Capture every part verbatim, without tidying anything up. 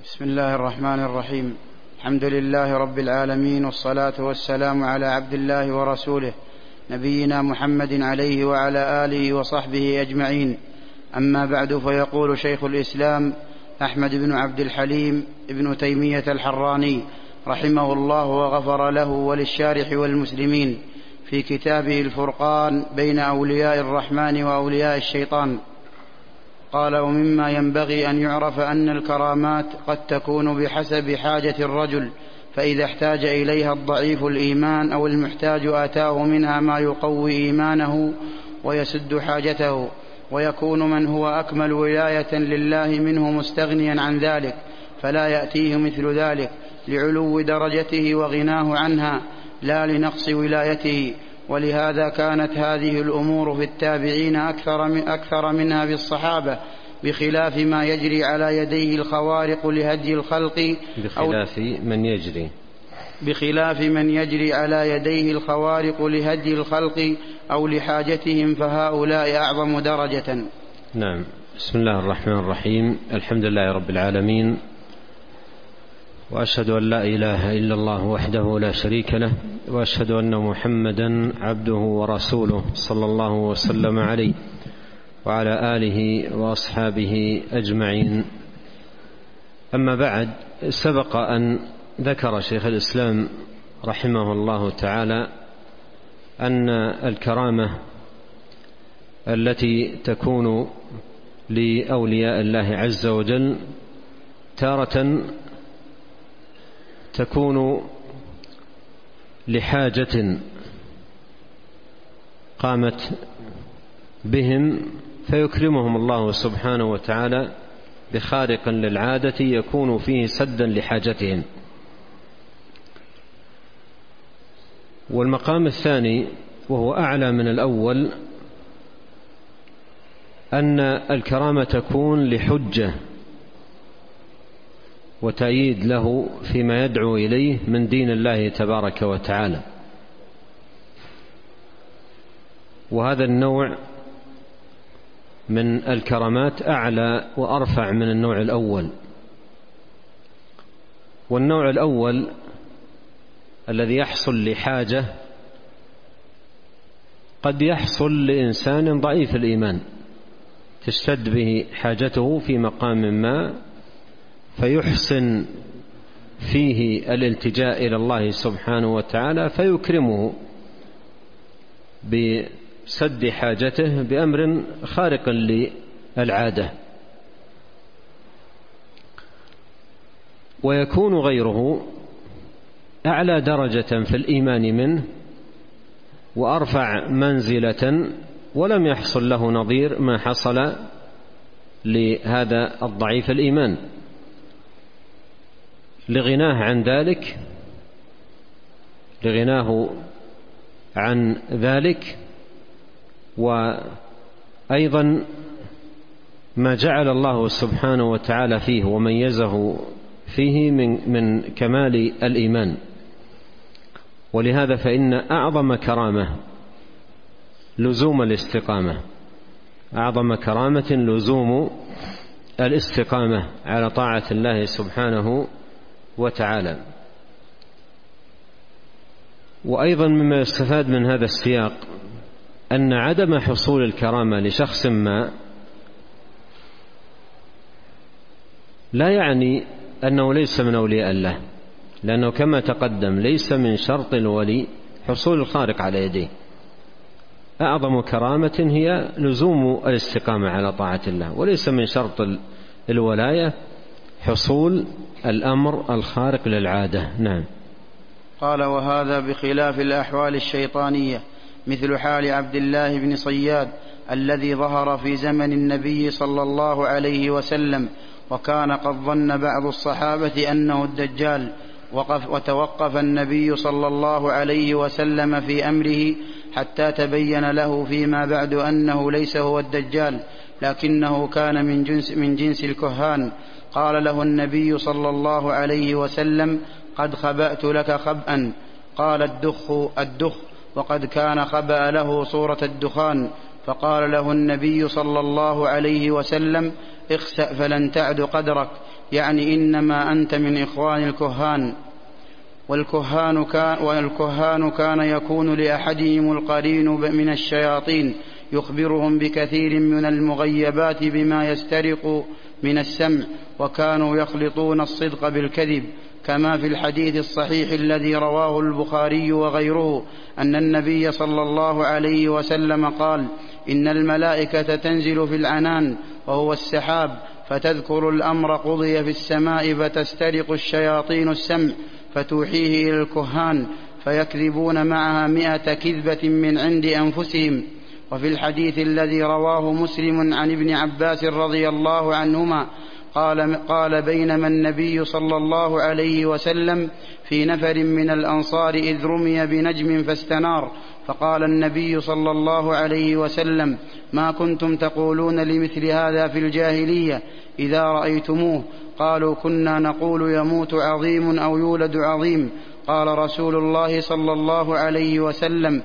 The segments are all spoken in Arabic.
بسم الله الرحمن الرحيم. الحمد لله رب العالمين، والصلاة والسلام على عبد الله ورسوله نبينا محمد عليه وعلى آله وصحبه أجمعين. أما بعد، فيقول شيخ الإسلام أحمد بن عبد الحليم ابن تيمية الحراني رحمه الله وغفر له وللشارح والمسلمين في كتابه الفرقان بين أولياء الرحمن وأولياء الشيطان، قال: ومما ينبغي أن يعرف أن الكرامات قد تكون بحسب حاجة الرجل، فإذا احتاج إليها الضعيف الإيمان أو المحتاج آتاه منها ما يقوي إيمانه ويسد حاجته، ويكون من هو أكمل ولاية لله منه مستغنيا عن ذلك، فلا يأتيه مثل ذلك لعلو درجته وغناه عنها، لا لنقص ولايته. ولهذا كانت هذه الأمور في التابعين أكثر, من أكثر منها في الصحابة، بخلاف ما يجري على يديه الخوارق لهدي الخلق بخلاف من يجري بخلاف من يجري على يديه الخوارق لهدي الخلق أو لحاجتهم، فهؤلاء أعظم درجة. نعم. بسم الله الرحمن الرحيم. الحمد لله رب العالمين، وأشهد أن لا إله إلا الله وحده لا شريك له، وأشهد أن محمدا عبده ورسوله صلى الله وسلم عليه وعلى آله وأصحابه أجمعين. أما بعد، سبق أن ذكر شيخ الإسلام رحمه الله تعالى أن الكرامة التي تكون لأولياء الله عز وجل تارة تكون لحاجة قامت بهم فيكرمهم الله سبحانه وتعالى بخارق للعادة يكون فيه سدا لحاجتهم. والمقام الثاني وهو أعلى من الأول أن الكرامة تكون لحجة وتأييد له فيما يدعو إليه من دين الله تبارك وتعالى، وهذا النوع من الكرامات أعلى وأرفع من النوع الأول. والنوع الأول الذي يحصل لحاجة قد يحصل لإنسان ضعيف الإيمان تشتد به حاجته في مقام ما، فيحسن فيه الالتجاء إلى الله سبحانه وتعالى فيكرمه بسد حاجته بأمر خارق للعادة، ويكون غيره أعلى درجة في الإيمان منه وأرفع منزلة، ولم يحصل له نظير ما حصل لهذا الضعيف الإيمان لغناه عن ذلك لغناه عن ذلك وأيضا ما جعل الله سبحانه وتعالى فيه وميزه فيه من, من كمال الإيمان. ولهذا فإن أعظم كرامة لزوم الاستقامة أعظم كرامة لزوم الاستقامة على طاعة الله سبحانه وتعالى. وأيضا مما يستفاد من هذا السياق أن عدم حصول الكرامة لشخص ما لا يعني أنه ليس من أولياء الله، لأنه كما تقدم ليس من شرط الولي حصول الخارق على يديه. أعظم كرامة هي لزوم الاستقامة على طاعة الله، وليس من شرط الولاية حصول الأمر الخارق للعادة. نعم. قال: وهذا بخلاف الأحوال الشيطانية، مثل حال عبد الله بن صياد الذي ظهر في زمن النبي صلى الله عليه وسلم، وكان قد ظن بعض الصحابة أنه الدجال، وقف وتوقف النبي صلى الله عليه وسلم في أمره حتى تبين له فيما بعد أنه ليس هو الدجال، لكنه كان من جنس, من جنس الكهان. قال له النبي صلى الله عليه وسلم: قد خبأت لك خبأ. قال: الدخ الدخ، وقد كان خبأ له صورة الدخان. فقال له النبي صلى الله عليه وسلم: اخسأ فلن تعد قدرك. يعني إنما أنت من إخوان الكهان. والكهان كان, والكهان كان يكون لأحدهم القرين من الشياطين يخبرهم بكثير من المغيبات بما يسترق من السمع، وكانوا يخلطون الصدق بالكذب، كما في الحديث الصحيح الذي رواه البخاري وغيره أن النبي صلى الله عليه وسلم قال: إن الملائكة تنزل في العنان وهو السحاب فتذكر الأمر قضي في السماء، فتسترق الشياطين السمع فتوحيه إلى الكهان فيكذبون معها مئة كذبة من عند أنفسهم. وفي الحديث الذي رواه مسلم عن ابن عباس رضي الله عنهما قال, قال بينما النبي صلى الله عليه وسلم في نفر من الأنصار إذ رمي بنجم فاستنار، فقال النبي صلى الله عليه وسلم: ما كنتم تقولون لمثل هذا في الجاهلية إذا رأيتموه؟ قالوا: كنا نقول يموت عظيم أو يولد عظيم. قال رسول الله صلى الله عليه وسلم: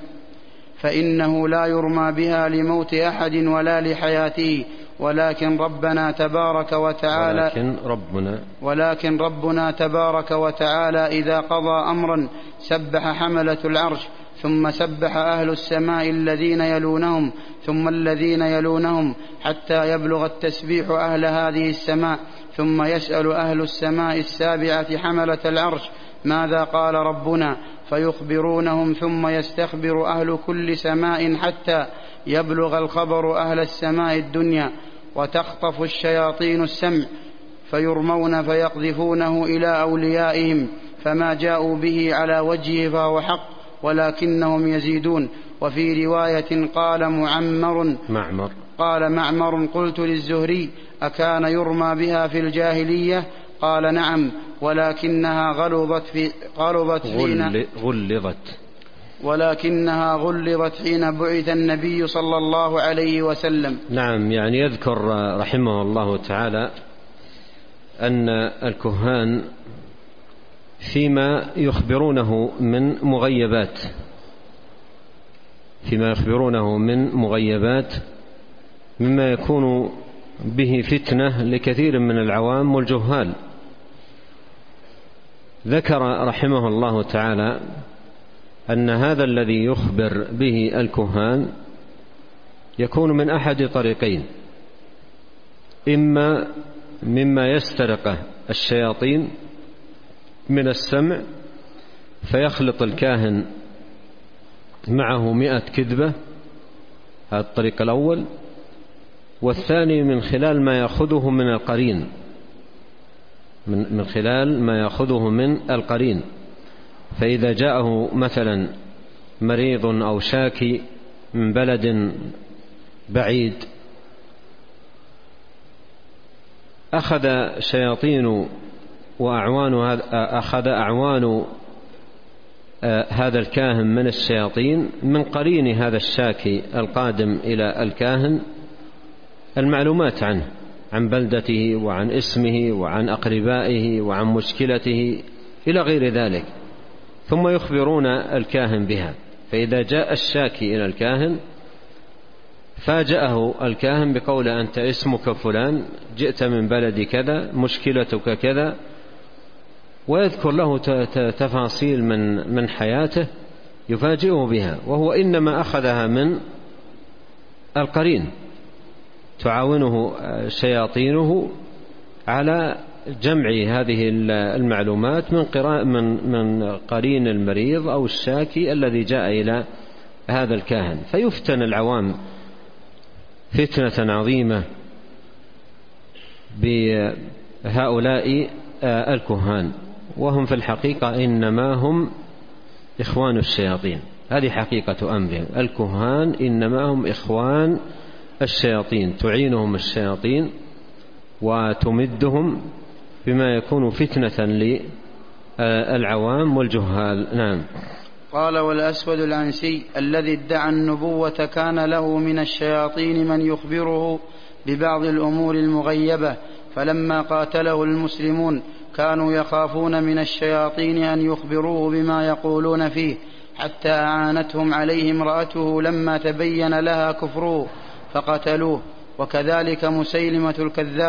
فإنه لا يرمى بها لموت أحد ولا لحياته، ولكن ربنا تبارك وتعالى ولكن ربنا, ولكن ربنا تبارك وتعالى إذا قضى أمرا سبح حملة العرش، ثم سبح أهل السماء الذين يلونهم، ثم الذين يلونهم، حتى يبلغ التسبيح أهل هذه السماء، ثم يسأل أهل السماء السابعة حملة العرش: ماذا قال ربنا؟ فيخبرونهم، ثم يستخبر أهل كل سماء حتى يبلغ الخبر أهل السماء الدنيا، وتخطف الشياطين السمع فيرمون فيقذفونه إلى أوليائهم، فما جاءوا به على وجهه فهو حق ولكنهم يزيدون. وفي رواية قال معمر معمر قال معمر: قلت للزهري: أكان يرمى بها في الجاهلية؟ قال: نعم، ولكنها غلظت في غلظت حين غلظت ولكنها غلظت حين بعث النبي صلى الله عليه وسلم. نعم، يعني يذكر رحمه الله تعالى أن الكهان فيما يخبرونه من مغيبات فيما يخبرونه من مغيبات مما يكون به فتنة لكثير من العوام والجهال. ذكر رحمه الله تعالى أن هذا الذي يخبر به الكهان يكون من أحد طريقين: إما مما يسترقه الشياطين من السمع فيخلط الكاهن معه مئة كذبة، هذا الطريق الأول، والثاني من خلال ما يأخذه من القرين من, من خلال ما يأخذه من القرين فإذا جاءه مثلا مريض أو شاكي من بلد بعيد أخذ شياطين وأعوان أخذ أعوان هذا الكاهن من الشياطين من قرين هذا الشاكي القادم إلى الكاهن المعلومات عنه، عن بلدته وعن اسمه وعن أقربائه وعن مشكلته إلى غير ذلك، ثم يخبرون الكاهن بها. فإذا جاء الشاكي إلى الكاهن فاجأه الكاهن بقول: أنت اسمك فلان، جئت من بلد كذا، مشكلتك كذا، ويذكر له تفاصيل من من حياته يفاجئه بها، وهو إنما أخذها من القرين تعاونه شياطينه على جمع هذه المعلومات من من من قرين المريض أو الشاكي الذي جاء إلى هذا الكاهن، فيفتن العوام فتنة عظيمة بهؤلاء الكهان، وهم في الحقيقة إنما هم إخوان الشياطين. هذه حقيقة أمرهم، الكهان إنما هم إخوان الشياطين، تعينهم الشياطين وتمدهم بما يكون فتنة للعوام والجهال. نعم. قال: والأسود العنسي الذي ادعى النبوة كان له من الشياطين من يخبره ببعض الأمور المغيبة، فلما قاتله المسلمون كانوا يخافون من الشياطين أن يخبروه بما يقولون فيه، حتى أعانتهم عليه امرأته لما تبين لها كفره فقتلوه. وكذلك مسيلمة الكذاب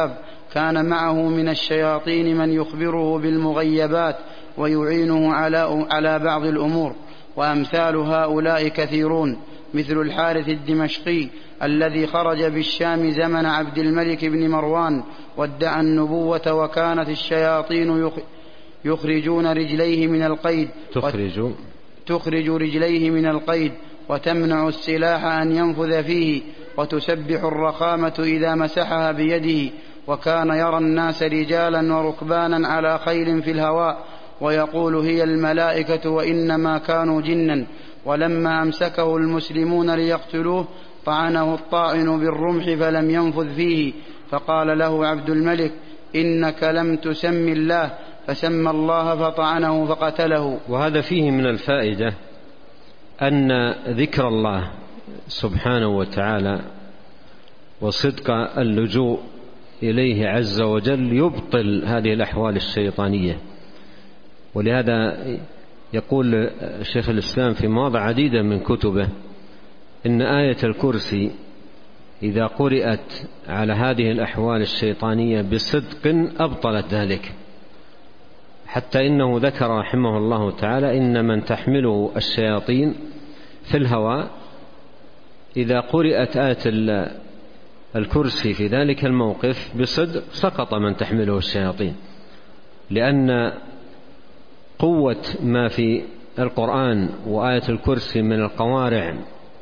كان معه من الشياطين من يخبره بالمغيبات ويعينه على, على بعض الأمور. وأمثال هؤلاء كثيرون، مثل الحارث الدمشقي الذي خرج بالشام زمن عبد الملك بن مروان وادعى النبوة، وكانت الشياطين يخرجون رجليه من القيد تخرج تخرج رجليه من القيد وتمنع السلاح أن ينفذ فيه، وتسبح الرخامة إذا مسحها بيده. وكان يرى الناس رجالا وركبانا على خيل في الهواء ويقول هي الملائكة وإنما كانوا جنا. ولما أمسكه المسلمون ليقتلوه طعنه الطاعن بالرمح فلم ينفذ فيه، فقال له عبد الملك إنك لم تسم الله، فسمى الله فطعنه فقتله. وهذا فيه من الفائدة أن ذكر الله سبحانه وتعالى وصدق اللجوء إليه عز وجل يبطل هذه الأحوال الشيطانية. ولهذا يقول شيخ الإسلام في مواضع عديدة من كتبه إن آية الكرسي إذا قرأت على هذه الأحوال الشيطانية بصدق أبطلت ذلك، حتى إنه ذكر رحمه الله تعالى إن من تحمله الشياطين في الهواء إذا قرأت آية الكرسي في ذلك الموقف بصدق سقط من تحمله الشياطين، لأن قوة ما في القرآن وآية الكرسي من القوارع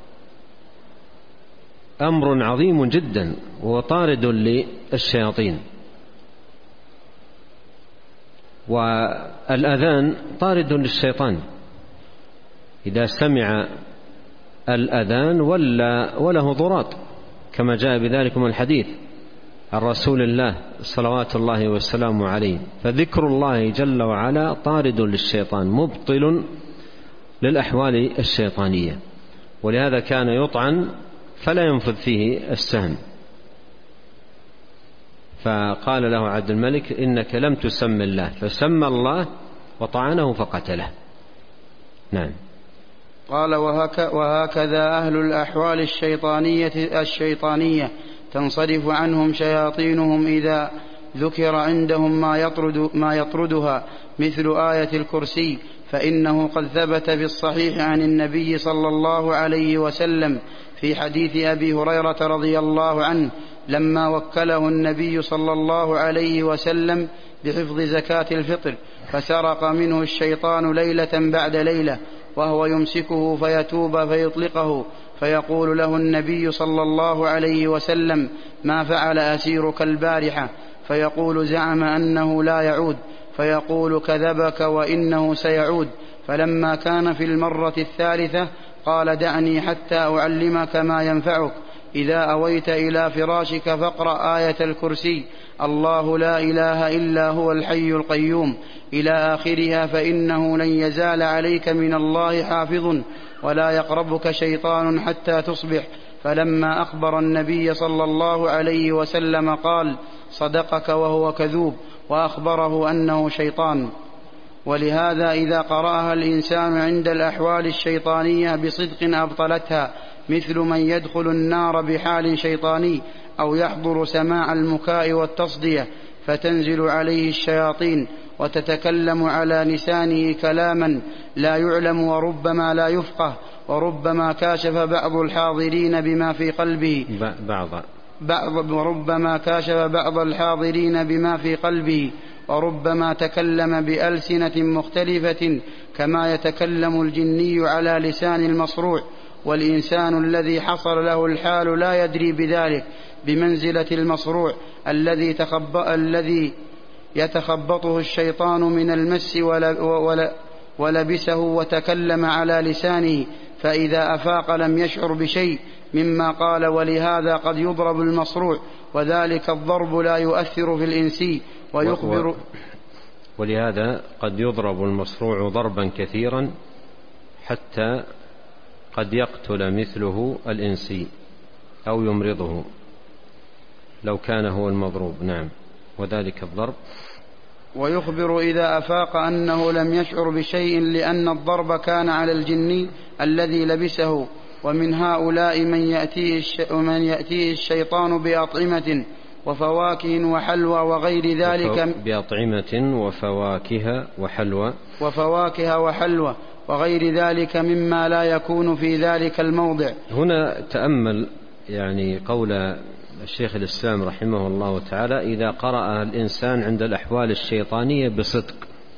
أمر عظيم جدا وطارد للشياطين، والأذان طارد للشيطان إذا سمع الأذان وله ضراط، كما جاء بذلك من الحديث عن رسول الله صلوات الله والسلام عليه. فذكر الله جل وعلا طارد للشيطان مبطل للأحوال الشيطانية، ولهذا كان يطعن فلا ينفذ فيه السهم، فقال له عبد الملك إنك لم تسم الله، فسمى الله وطعنه فقتله. نعم. قال وهكذا أهل الأحوال الشيطانية, الشيطانية تنصرف عنهم شياطينهم إذا ذكر عندهم ما, يطرد ما يطردها، مثل آية الكرسي، فإنه قد ثبت في الصحيح عن النبي صلى الله عليه وسلم في حديث أبي هريرة رضي الله عنه لما وكله النبي صلى الله عليه وسلم بحفظ زكاة الفطر، فسرق منه الشيطان ليلة بعد ليلة وهو يمسكه فيتوب فيطلقه، فيقول له النبي صلى الله عليه وسلم ما فعل أسيرك البارحة؟ فيقول زعم أنه لا يعود، فيقول كذبك وإنه سيعود. فلما كان في المرة الثالثة قال دعني حتى أعلمك ما ينفعك، إذا أويت إلى فراشك فاقرأ آية الكرسي الله لا إله إلا هو الحي القيوم إلى آخرها، فإنه لن يزال عليك من الله حافظ ولا يقربك شيطان حتى تصبح. فلما أخبر النبي صلى الله عليه وسلم قال صدقك وهو كذوب، وأخبره أنه شيطان. ولهذا إذا قرأها الإنسان عند الأحوال الشيطانية بصدق أبطلتها، مثل من يدخل النار بحال شيطاني أو يحضر سماع المكاء والتصدية فتنزل عليه الشياطين وتتكلم على لسانه كلاما لا يعلم وربما لا يفقه، وربما كاشف بعض الحاضرين بما في قلبه بعض بعض وربما كاشف بعض الحاضرين بما في قلبه وربما تكلم بألسنة مختلفة كما يتكلم الجني على لسان المصروع، والإنسان الذي حصل له الحال لا يدري بذلك بمنزلة المصروع الذي الذي يتخبطه الشيطان من المس ولبسه وتكلم على لسانه، فإذا أفاق لم يشعر بشيء مما قال. ولهذا قد يضرب المصروع، وذلك الضرب لا يؤثر في الإنسي ويخبر ولهذا قد يضرب المصروع ضربا كثيرا حتى قد يقتل مثله الإنسي أو يمرضه لو كان هو المضروب. نعم. وذلك الضرب ويخبر إذا أفاق أنه لم يشعر بشيء لأن الضرب كان على الجني الذي لبسه. ومن هؤلاء من يأتيه, من يأتيه الشيطان بأطعمة وفواكه وحلوى وغير ذلك بأطعمة وفواكه وحلوى وفواكه وحلوى وغير ذلك مما لا يكون في ذلك الموضع. هنا تأمل يعني قول الشيخ الإسلام رحمه الله تعالى: إذا قرأ الإنسان عند الأحوال الشيطانية بصدق.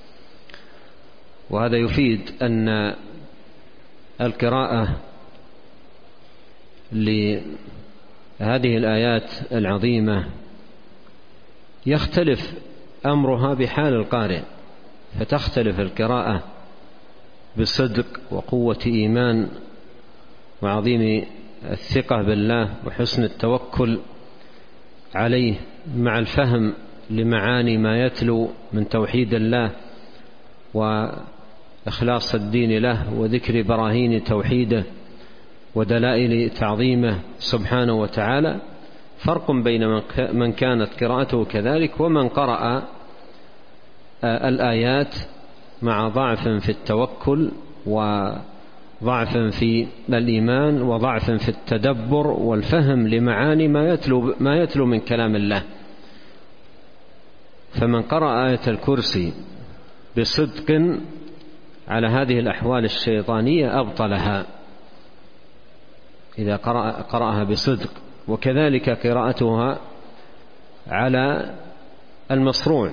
وهذا يفيد أن القراءة لهذه الآيات العظيمة يختلف أمرها بحال القارئ، فتختلف القراءة بصدق وقوة إيمان وعظيم الثقة بالله وحسن التوكل عليه مع الفهم لمعاني ما يتلو من توحيد الله وإخلاص الدين له وذكر براهين توحيده ودلائل تعظيمه سبحانه وتعالى. فرق بين من كانت قراءته كذلك ومن قرأ الآيات مع ضعف في التوكل وضعف في الإيمان وضعف في التدبر والفهم لمعاني ما يتلو, ما يتلو من كلام الله. فمن قرأ آية الكرسي بصدق على هذه الأحوال الشيطانية أبطلها إذا قرأ قرأها بصدق، وكذلك قراءتها على المصروع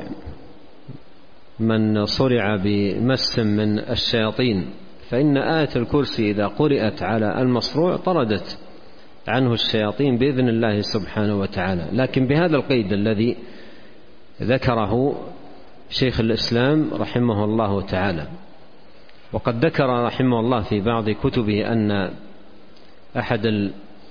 من صرع بمس من الشياطين، فإن آية الكرسي إذا قرأت على المصروع طردت عنه الشياطين بإذن الله سبحانه وتعالى، لكن بهذا القيد الذي ذكره شيخ الإسلام رحمه الله تعالى. وقد ذكر رحمه الله في بعض كتبه أن أحد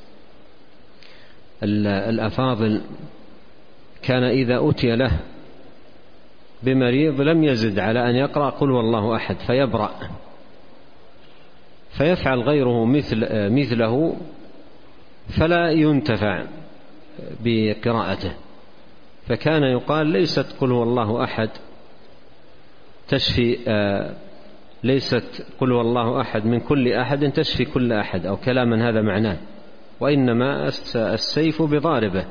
الأفاضل كان إذا أتي له بمريض لم يزد على أن يقرأ قل والله أحد فيبرأ، فيفعل غيره مثل مثله فلا ينتفع بقراءته. فكان يقال: ليست قل والله أحد تشفي آه ليست قل والله أحد من كل أحد تشفي كل أحد، أو كلاما هذا معناه، وإنما السيف بضاربه.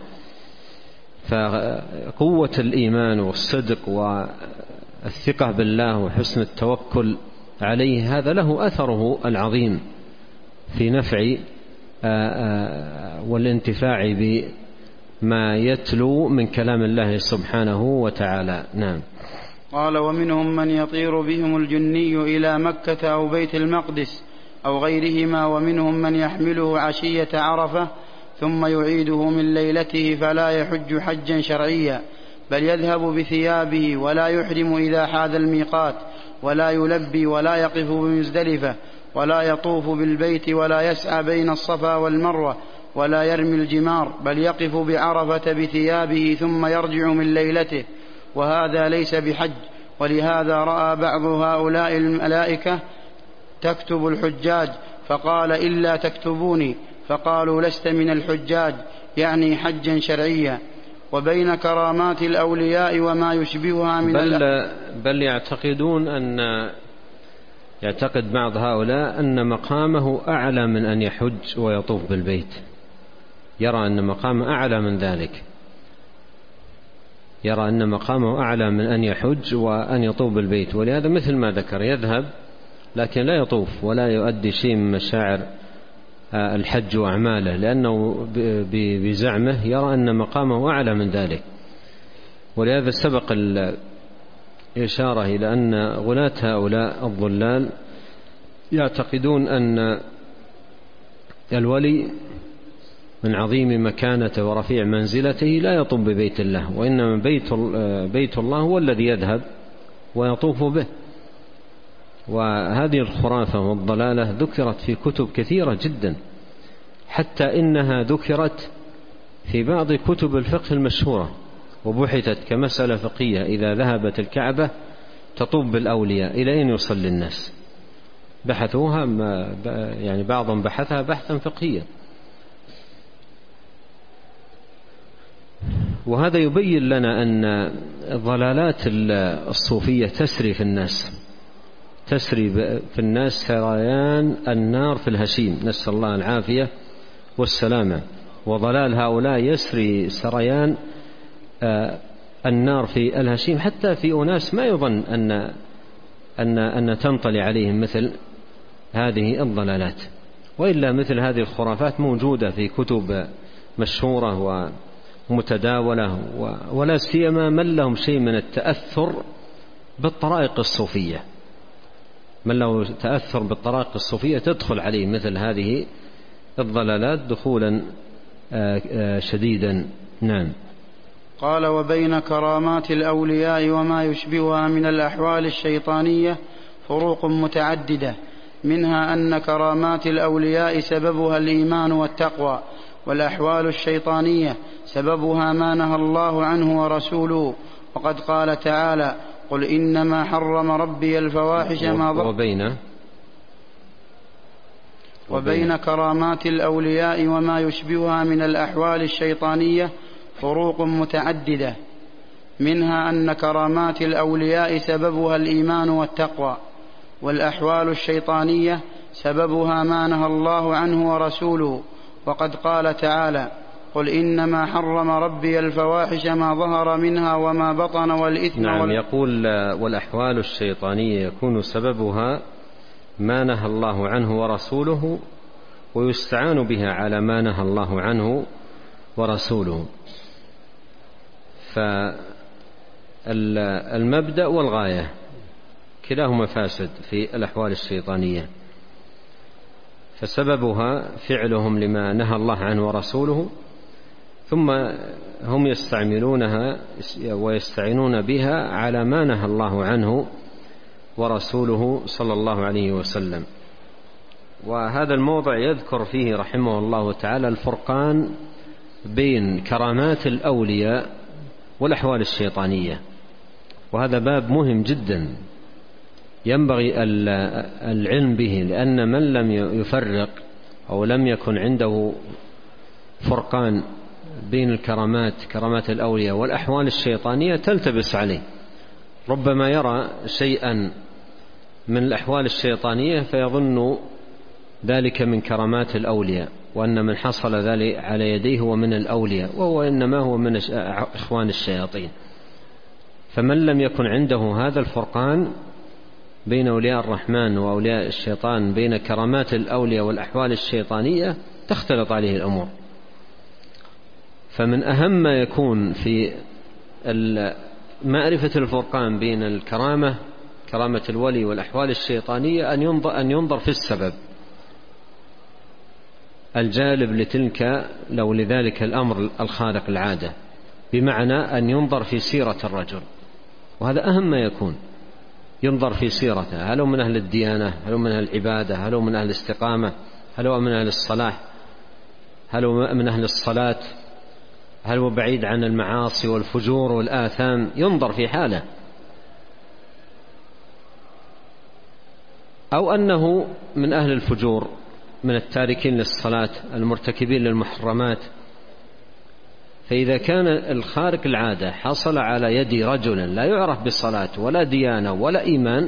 فقوة الإيمان والصدق والثقة بالله وحسن التوكل عليه هذا له أثره العظيم في نفع والانتفاع بما يتلو من كلام الله سبحانه وتعالى. نعم. قال: ومنهم من يطير بهم الجني إلى مكة أو بيت المقدس أو غيرهما، ومنهم من يحمله عشية عرفة ثم يعيده من ليلته فلا يحج حجا شرعيا، بل يذهب بثيابه ولا يحرم إذا حاد الميقات، ولا يلبي ولا يقف بمزدلفة، ولا يطوف بالبيت، ولا يسعى بين الصفا والمروة، ولا يرمي الجمار، بل يقف بعرفة بثيابه ثم يرجع من ليلته، وهذا ليس بحج. ولهذا رأى بعض هؤلاء الملائكة تكتب الحجاج فقال: إلا تكتبوني، فقالوا: لست من الحجاج، يعني حجا شرعيا. وبين كرامات الأولياء وما يشبهها من بل, بل يعتقدون أن يعتقد بعض هؤلاء أن مقامه أعلى من أن يحج ويطوف بالبيت، يرى أن مقامه أعلى من ذلك، يرى أن مقامه أعلى من أن يحج وأن يطوف بالبيت. ولهذا مثل ما ذكر يذهب لكن لا يطوف ولا يؤدي شيء من مشاعر الحج وأعماله، لأنه بزعمه يرى أن مقامه أعلى من ذلك. ولهذا سبق الإشارة إلى أن غلاة هؤلاء الضلال يعتقدون أن الولي من عظيم مكانته ورفيع منزلته لا يطوف ببيت الله، وإنما بيت, بيت الله هو الذي يذهب ويطوف به. وهذه الخرافة والضلالة ذكرت في كتب كثيرة جدا، حتى إنها ذكرت في بعض كتب الفقه المشهورة وبحثت كمسألة فقهية: إذا ذهبت الكعبة تطوف بالأولياء إلى أين يصلي الناس؟ بحثوها، يعني بعضهم بحثها بحثا فقهيا. وهذا يبين لنا أن ضلالات الصوفية تسري في الناس، تسري في الناس سريان النار في الهشيم، نسأل الله العافية والسلامة. وضلال هؤلاء يسري سريان النار في الهشيم، حتى في أناس ما يظن أن أن أن تنطلي عليهم مثل هذه الضلالات، وإلا مثل هذه الخرافات موجودة في كتب مشهورة ومتداولة، ولا سيما من لهم شيء من التأثر بالطرائق الصوفية، من له تأثر بالطرائق الصوفية تدخل عليه مثل هذه الضلالات دخولا شديدا. نعم. قال: وبين كرامات الأولياء وما يشبهها من الأحوال الشيطانية فروق متعددة، منها أن كرامات الأولياء سببها الإيمان والتقوى، والأحوال الشيطانية سببها ما نهى الله عنه ورسوله، وقد قال تعالى: قل إنما حرم ربي الفواحش ما ظهر. وبين وبين كرامات الأولياء وما يشبهها من الأحوال الشيطانية فروق متعددة، منها أن كرامات الأولياء سببها الإيمان والتقوى، والأحوال الشيطانية سببها ما نهى الله عنه ورسوله، وقد قال تعالى: قل إنما حرم ربي الفواحش ما ظهر منها وما بطن والإثم. نعم. وال... يقول: والأحوال الشيطانية يكون سببها ما نهى الله عنه ورسوله، ويستعان بها على ما نهى الله عنه ورسوله. فالمبدأ والغاية كلاهما فاسد في الأحوال الشيطانية، فسببها فعلهم لما نهى الله عنه ورسوله، ثم هم يستعملونها ويستعينون بها على ما نهى الله عنه ورسوله صلى الله عليه وسلم. وهذا الموضع يذكر فيه رحمه الله تعالى الفرقان بين كرامات الأولياء والأحوال الشيطانية، وهذا باب مهم جدا ينبغي العلم به، لأن من لم يفرق أو لم يكن عنده فرقان بين الكرامات كرامات الأولياء والأحوال الشيطانية تلتبس عليه، ربما يرى شيئا من الأحوال الشيطانية فيظن ذلك من كرامات الأولياء، وأن من حصل ذلك على يديه هو من الأولياء، وهو إنما هو من إخوان الشياطين. فمن لم يكن عنده هذا الفرقان بين أولياء الرحمن وأولياء الشيطان، بين كرامات الأولياء والأحوال الشيطانية، تختلط عليه الأمور. فمن أهم ما يكون في معرفة الفرقان بين الكرامة كرامة الولي والأحوال الشيطانية أن ينظر, أن ينظر في السبب الجالب لتلك لو لذلك الأمر الخارق العادة، بمعنى أن ينظر في سيرة الرجل، وهذا أهم ما يكون، ينظر في سيرته، هل هو من أهل الديانة، هل هو من أهل العبادة، هل هو من أهل الاستقامة، هل هو من أهل الصلاح، هل هو من أهل الصلاة، هل هو بعيد عن المعاصي والفجور والآثام، ينظر في حاله، أو أنه من أهل الفجور من التاركين للصلاة المرتكبين للمحرمات. فإذا كان الخارق العادة حصل على يد رجل لا يعرف بالصلاة ولا ديانة ولا إيمان،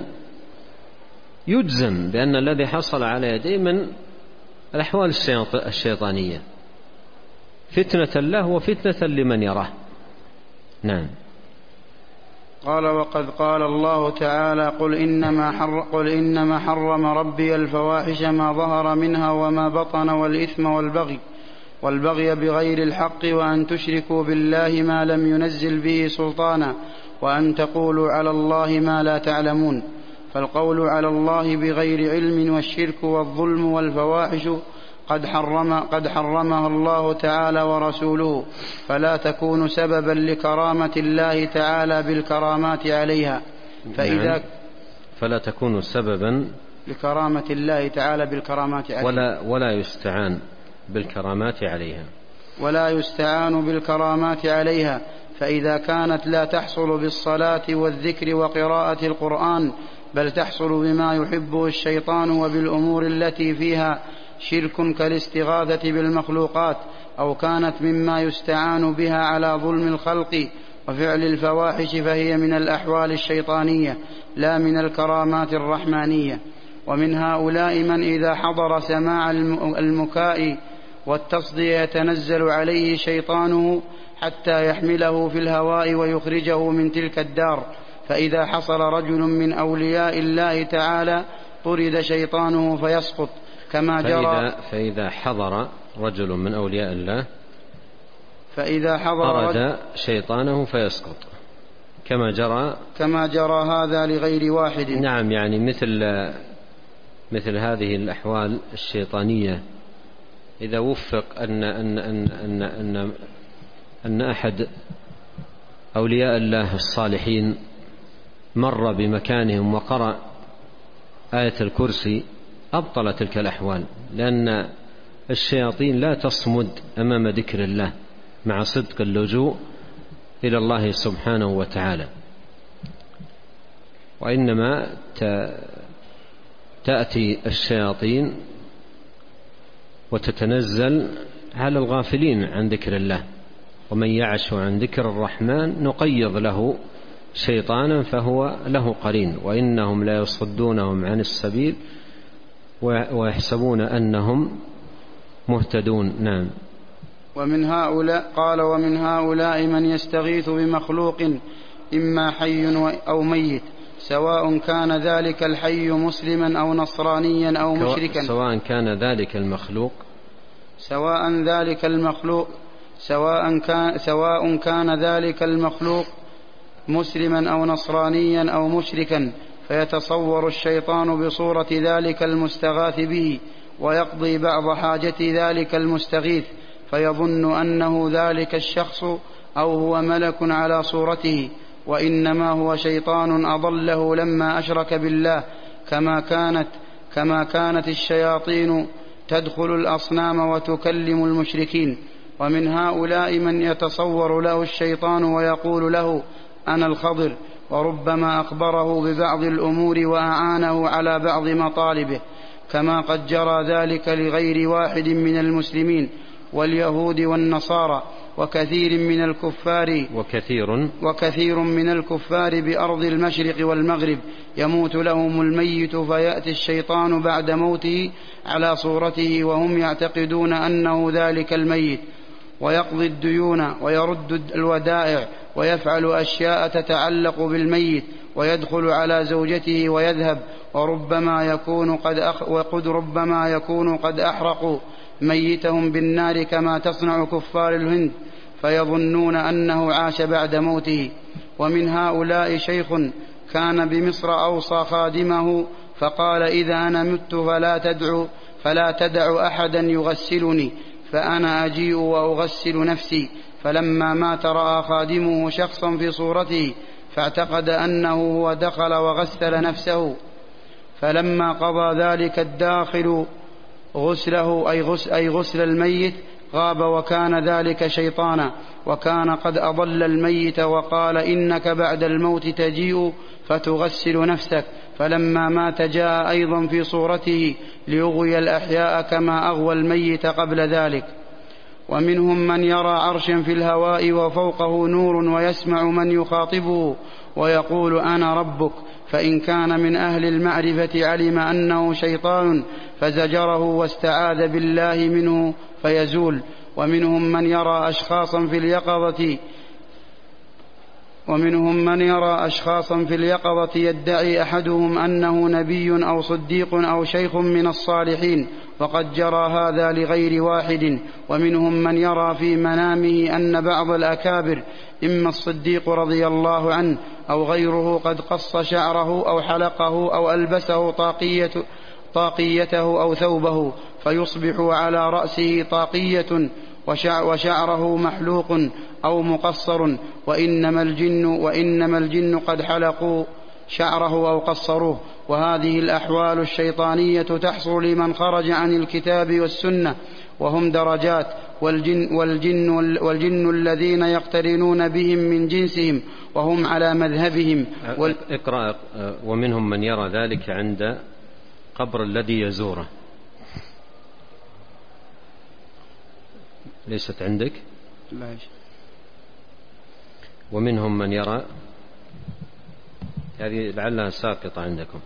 يجزم بأن الذي حصل على يديه من الأحوال الشيطانية، فتنة له وفتنة لمن يراه. نعم. قال: وقد قال الله تعالى: قل إنما, حر قل إنما حرم ربي الفواحش ما ظهر منها وما بطن والإثم والبغي والبغي بغير الحق وأن تشركوا بالله ما لم ينزل به سلطانا وأن تقولوا على الله ما لا تعلمون. فالقول على الله بغير علم والشرك والظلم والفواحش قد, حرم قد حرمها الله تعالى ورسوله، فلا تكون سببا لكرامة الله تعالى بالكرامات عليها. فإذا نعم. فلا تكون سببا لكرامة الله تعالى بالكرامات عليها، ولا, ولا يستعان بالكرامات عليها ولا يستعان بالكرامات عليها فإذا كانت لا تحصل بالصلاة والذكر وقراءة القرآن، بل تحصل بما يحبه الشيطان وبالأمور التي فيها شرك كالاستغاثة بالمخلوقات، أو كانت مما يستعان بها على ظلم الخلق وفعل الفواحش، فهي من الأحوال الشيطانية لا من الكرامات الرحمانية. ومن هؤلاء من إذا حضر سماع المكاء والتصدية يتنزل عليه شيطانه حتى يحمله في الهواء ويخرجه من تلك الدار. فإذا حصل رجل من أولياء الله تعالى طرد شيطانه فيسقط كما جرى. فإذا, فإذا حضر رجل من أولياء الله فإذا حضر طرد شيطانه فيسقط كما جرى كما جرى هذا لغير واحد. نعم، يعني مثل مثل هذه الأحوال الشيطانية إذا وفق أن أن أن أن أن, أن أحد أولياء الله الصالحين مر بمكانهم وقرأ آية الكرسي أبطل تلك الأحوال، لأن الشياطين لا تصمد أمام ذكر الله مع صدق اللجوء إلى الله سبحانه وتعالى، وإنما تأتي الشياطين وتتنزل على الغافلين عن ذكر الله. ومن يعش عن ذكر الرحمن نقيض له شيطانا فهو له قرين وإنهم لا يصدونهم عن السبيل ويحسبون أنهم مهتدون. نعم. ومن هؤلاء قال ومن هؤلاء من يستغيث بمخلوق إما حي أو ميت، سواء كان ذلك الحي مسلما أو نصرانيا أو مشركا. سواء كان ذلك المخلوق سواء ذلك المخلوق سواء كان سواء كان ذلك المخلوق مسلما أو نصرانيا أو مشركا، فيتصور الشيطان بصورة ذلك المستغاث به ويقضي بعض حاجة ذلك المستغيث، فيظن أنه ذلك الشخص أو هو ملك على صورته، وإنما هو شيطان أضله لما أشرك بالله، كما كانت كما كانت الشياطين تدخل الأصنام وتكلم المشركين. ومن هؤلاء من يتصور له الشيطان ويقول له أنا الخضر، وربما أخبره ببعض الأمور وأعانه على بعض مطالبه، كما قد جرى ذلك لغير واحد من المسلمين واليهود والنصارى وكثير من الكفار وكثير, وكثير من الكفار بأرض المشرق والمغرب، يموت لهم الميت فيأتي الشيطان بعد موته على صورته وهم يعتقدون أنه ذلك الميت، ويقضي الديون ويرد الودائع ويفعل أشياء تتعلق بالميت، ويدخل على زوجته ويذهب، وربما يكون قد أخ وقد ربما يكون قد أحرقوا ميتهم بالنار كما تصنع كفار الهند، فيظنون أنه عاش بعد موته. ومن هؤلاء شيخ كان بمصر أوصى خادمه فقال إذا أنا مت فلا تدع, فلا تدع أحدا يغسلني فأنا أجيء وأغسل نفسي. فلما مات رأى خادمه شخصا في صورته فاعتقد أنه هو دخل وغسل نفسه، فلما قضى ذلك الداخل غسله أي غسل, أي غسل الميت غاب، وكان ذلك شيطانا، وكان قد أضل الميت وقال إنك بعد الموت تجيء فتغسل نفسك. فلما مات جاء أيضا في صورته ليغوي الأحياء كما أغوى الميت قبل ذلك. ومنهم من يرى عرشا في الهواء وفوقه نور ويسمع من يخاطبه ويقول أنا ربك، فإن كان من أهل المعرفة علم أنه شيطان فزجره واستعاذ بالله منه فيزول. ومنهم من يرى أشخاصا في اليقظة ومنهم من يرى أشخاصا في اليقظة يدعي أحدهم أنه نبي أو صديق أو شيخ من الصالحين، وقد جرى هذا لغير واحد. ومنهم من يرى في منامه أن بعض الأكابر إما الصديق رضي الله عنه أو غيره قد قص شعره أو حلقه أو ألبسه طاقية طاقيته أو ثوبه، فيصبح على رأسه طاقية وشعره محلوق أو مقصر، وإنما الجن, وإنما الجن قد حلقوا شعره أو قصروه. وهذه الأحوال الشيطانية تحصل لمن خرج عن الكتاب والسنة، وهم درجات، والجن, والجن, والجن الذين يقترنون بهم من جنسهم وهم على مذهبهم وال... اقرأ. ومنهم من يرى ذلك عند قبر الذي يزوره. ليست عندك؟ لا. ومنهم من يرى، هذه لعلها ساقطة عندكم.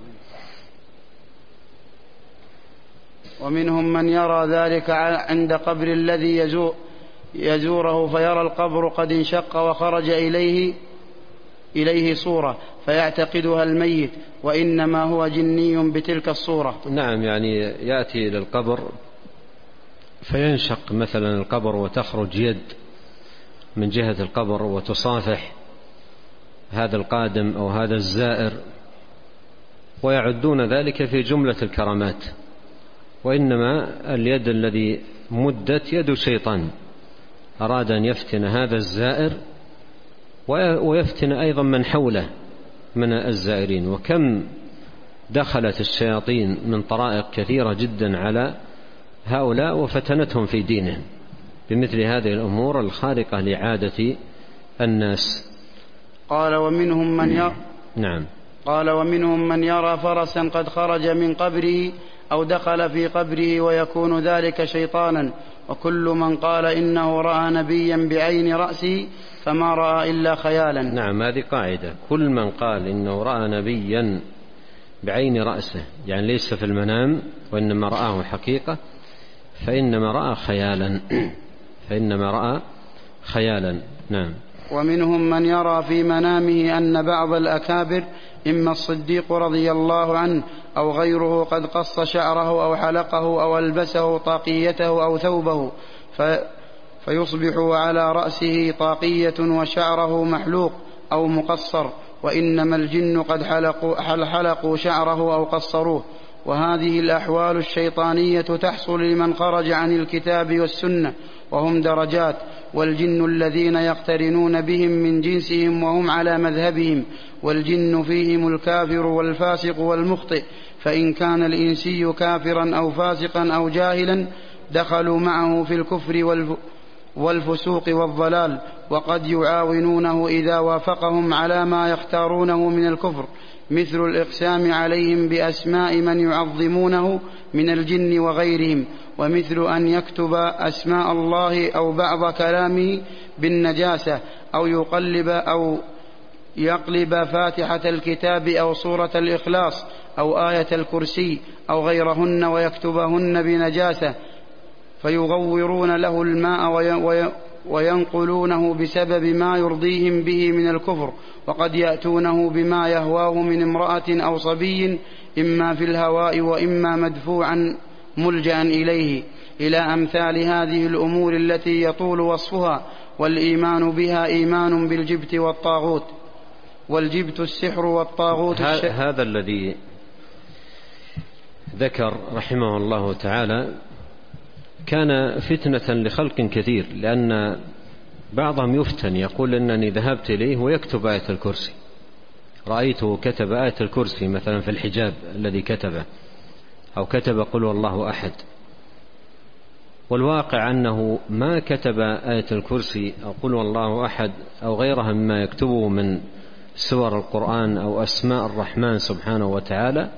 ومنهم من يرى ذلك عند قبر الذي يزور يزوره فيرى القبر قد انشق وخرج إليه إليه صورة فيعتقدها الميت وإنما هو جني بتلك الصورة. نعم، يعني يأتي إلى القبر فينشق مثلا القبر وتخرج يد من جهة القبر وتصافح هذا القادم أو هذا الزائر، ويعدون ذلك في جملة الكرامات، وإنما اليد الذي مدت يد شيطان أراد أن يفتن هذا الزائر ويفتن أيضا من حوله من الزائرين. وكم دخلت الشياطين من طرائق كثيرة جدا على هؤلاء وفتنتهم في دينهم بمثل هذه الأمور الخارقة لعادة الناس. قال ومنهم من يرى نعم قال ومنهم من يرى فرسا قد خرج من قبره أو دخل في قبره ويكون ذلك شيطانا، وكل من قال إنه رأى نبيا بعين رأسه فما رأى إلا خيالا. نعم، هذه قاعدة، كل من قال إنه رأى نبيا بعين رأسه، يعني ليس في المنام وإنما رآه حقيقة، فإنما رأى خيالا فإنما رأى خيالا. نعم. ومنهم من يرى في منامه أن بعض الأكابر إما الصديق رضي الله عنه أو غيره قد قص شعره أو حلقه أو ألبسه طاقيته أو ثوبه فيصبح على رأسه طاقية وشعره محلوق أو مقصر، وإنما الجن قد حلقوا, حلقوا شعره أو قصروه. وهذه الأحوال الشيطانية تحصل لمن خرج عن الكتاب والسنة، وهم درجات، والجن الذين يقترنون بهم من جنسهم وهم على مذهبهم، والجن فيهم الكافر والفاسق والمخطئ، فإن كان الإنسي كافرا أو فاسقا أو جاهلا دخلوا معه في الكفر والفسوق والضلال، وقد يعاونونه إذا وافقهم على ما يختارونه من الكفر، مثل الإقسام عليهم بأسماء من يعظمونه من الجن وغيرهم، ومثل أن يكتب أسماء الله أو بعض كلامه بالنجاسة، أو يقلب أو يقلب فاتحة الكتاب أو سورة الإخلاص أو آية الكرسي أو غيرهن ويكتبهن بنجاسة، فيغورون له الماء وينقلونه بسبب ما يرضيهم به من الكفر، وقد يأتونه بما يهواه من امرأة أو صبي إما في الهواء وإما مدفوعا ملجأ إليه، إلى أمثال هذه الأمور التي يطول وصفها، والإيمان بها إيمان بالجبت والطاغوت، والجبت السحر والطاغوت الش... هذا الذي ذكر رحمه الله تعالى كان فتنة لخلق كثير، لأن بعضهم يفتن يقول إنني ذهبت إليه ويكتب آية الكرسي، رأيته كتب آية الكرسي مثلا في الحجاب الذي كتبه، أو كتب قل والله أحد، والواقع أنه ما كتب آية الكرسي أو قل والله أحد أو غيرها مما يكتبه من سور القرآن أو أسماء الرحمن سبحانه وتعالى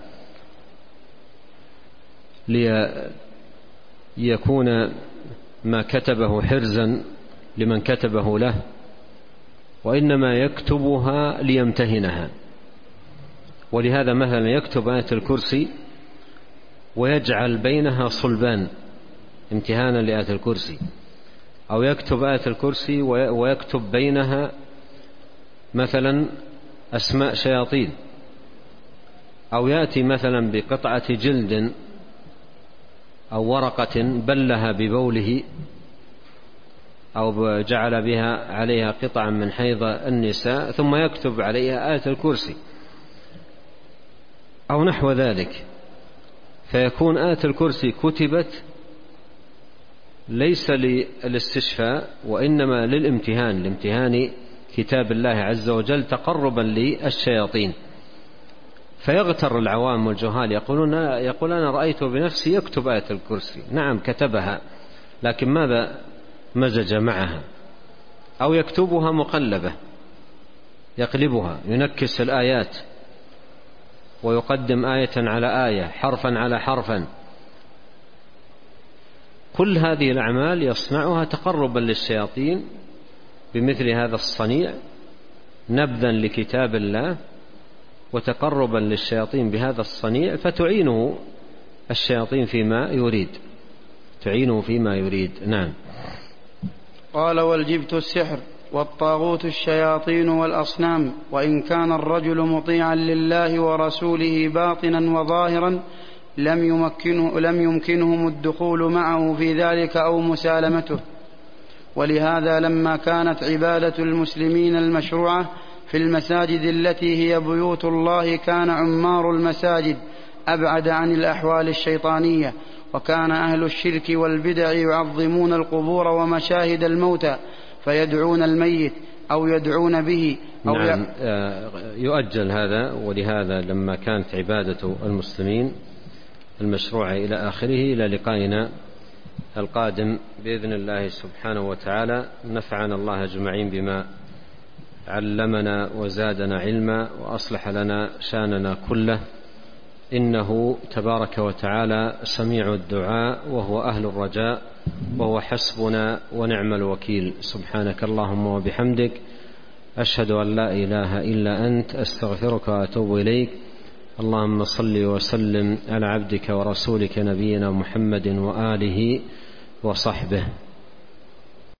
ليكون ما كتبه حرزا لمن كتبه له، وإنما يكتبها ليمتهنها. ولهذا مثلا يكتب آية الكرسي ويجعل بينها صلبان امتهانا لآية الكرسي، أو يكتب آية الكرسي ويكتب بينها مثلا أسماء شياطين، أو يأتي مثلا بقطعة جلد أو ورقة بلها ببوله أو جعل بها عليها قطعا من حيض النساء ثم يكتب عليها آية الكرسي أو نحو ذلك، فيكون آية الكرسي كتبت ليس للاستشفاء وإنما للامتهان، لامتهان كتاب الله عز وجل تقربا للشياطين. فيغتر العوام والجهال يقولون يقول أنا رأيته بنفسي يكتب آية الكرسي. نعم كتبها، لكن ماذا مزج معها؟ أو يكتبها مقلبة، يقلبها، ينكس الآيات ويقدم آية على آية، حرفا على حرفا. كل هذه الأعمال يصنعها تقربا للشياطين بمثل هذا الصنيع، نبذا لكتاب الله وتقربا للشياطين بهذا الصنيع، فتعينه الشياطين فيما يريد تعينه فيما يريد. نعم. قال: والجبت السحر، والطاغوت الشياطين والأصنام، وإن كان الرجل مطيعا لله ورسوله باطنا وظاهرا لم يمكنه لم يمكنهم الدخول معه في ذلك أو مسالمته. ولهذا لما كانت عبادة المسلمين المشروعة في المساجد التي هي بيوت الله كان عمار المساجد أبعد عن الأحوال الشيطانية، وكان أهل الشرك والبدع يعظمون القبور ومشاهد الموتى فيدعون الميت أو يدعون به أو نعم. يؤجل هذا. ولهذا لما كانت عبادة المسلمين المشروعة إلى آخره، إلى لقائنا القادم بإذن الله سبحانه وتعالى، نفعنا الله أجمعين بما علمنا وزادنا علما وأصلح لنا شاننا كله، إنه تبارك وتعالى سميع الدعاء وهو أهل الرجاء وهو حسبنا ونعم الوكيل. سبحانك اللهم وبحمدك، أشهد أن لا إله إلا أنت، أستغفرك وأتوب إليك. اللهم صل وسلم على عبدك ورسولك نبينا محمد وآله وصحبه.